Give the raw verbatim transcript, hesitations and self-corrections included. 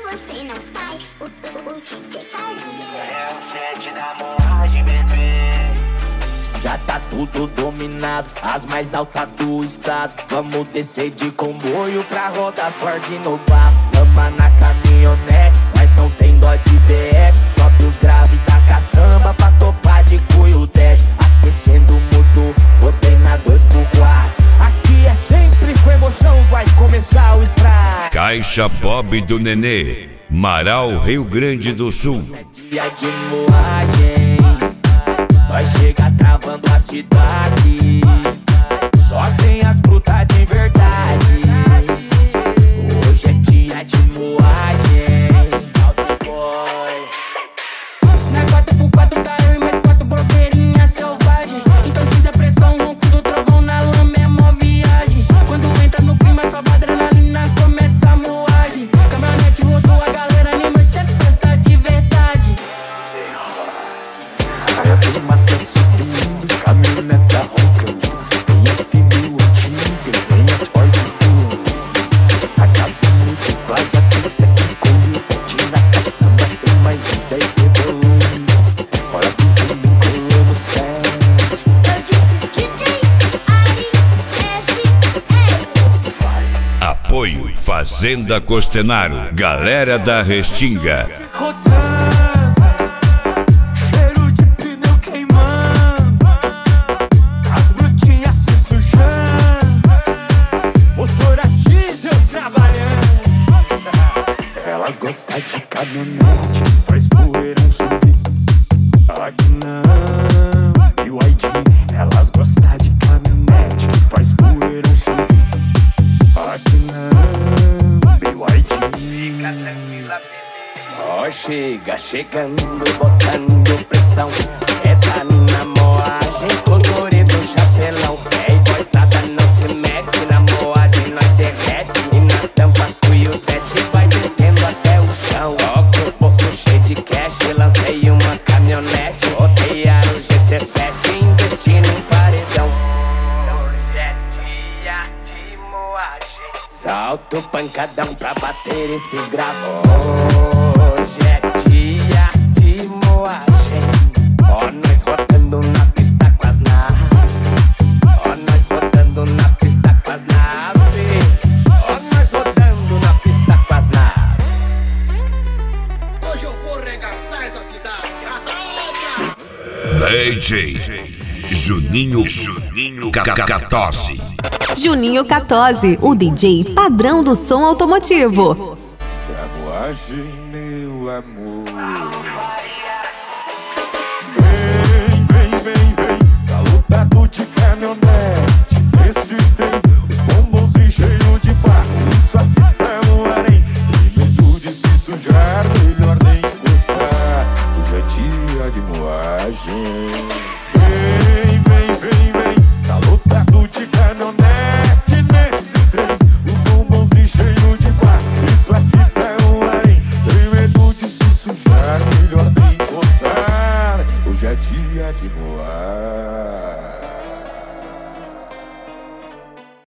você não faz, o, o, o D J faria. É o set da moagem, bebê. Já tá tudo dominado, as mais altas do estado. Vamos descer de comboio pra rodar as cordes no barro. Lama na caminhonete, mas não tem dó de B F. Sobe os graves, taca samba pra topar de cuio tete. Aquecendo o motor, botei na dois por quatro. Aqui é sempre com emoção, vai começar o estrago. Caixa Bob do Nenê, Marau, Rio Grande do Sul. É dia de moagem, nós chega travando a cidade. Só tem as brutas de verdade. Hoje é dia de moagem. Na quatro por quatro tá eu e mais quatro blogueirinha selvagem. Então sente a pressão, ronco do trovão na lama é mó viagem. Quando entra no clima sobe a adrenalina, começa a moagem. Caminhonete rodou, a galera anima, isso é festa de verdade. Aí a fumaça subindo, caminhoneta roncando. Tem F mil antiga, tem as Ford pulando. Acabou de placa, tem sete couro, pete na caçamba, tem mais de dez rebolando. Bora tudo bem, colamos sete. Eu disse D J Ari S E. Apoio Fazenda Costenaro, galera da Restinga. Cheiro de pneu queimando, as brutinhas se sujando, motor a diesel trabalhando. Elas gostam de caminhonete, faz poeirão subir. Aqui não, B Y D. Elas gostam de caminhonete, que faz poeirão subir. Aqui não, B Y D. Fica tranquila, bebê. Ó, chega, chegando, botando pressão. É tá na moagem, com os ori do chapelão. É e boizada não se mete na moagem, nós derrete. E na tampa as cuiudete vai descendo até o chão. Ó, com os bolsos cheios de cash, lancei uma caminhonete. Botei aro G T sete, investindo em paredão. Hoje é dia de moagem. Salto pancadão pra bater esses gravos. Hoje é dia de moagem. Ó, nós rodando na pista com as naves. Ó, nós rodando na pista com as naves. Ó, nós rodando na pista com as naves. Hoje eu vou regaçar essa cidade. D J Juninho Juninho Catose. Juninho Catose, o D J padrão do som automotivo. Pra moagem, meu amor. Vem, vem, vem, vem, tá lotado de caminhonete. Esse trem, os bombons e cheio de barro. Isso aqui é um harém, e medo de se sujar, melhor nem encostar. Hoje é dia de moagem. Vem,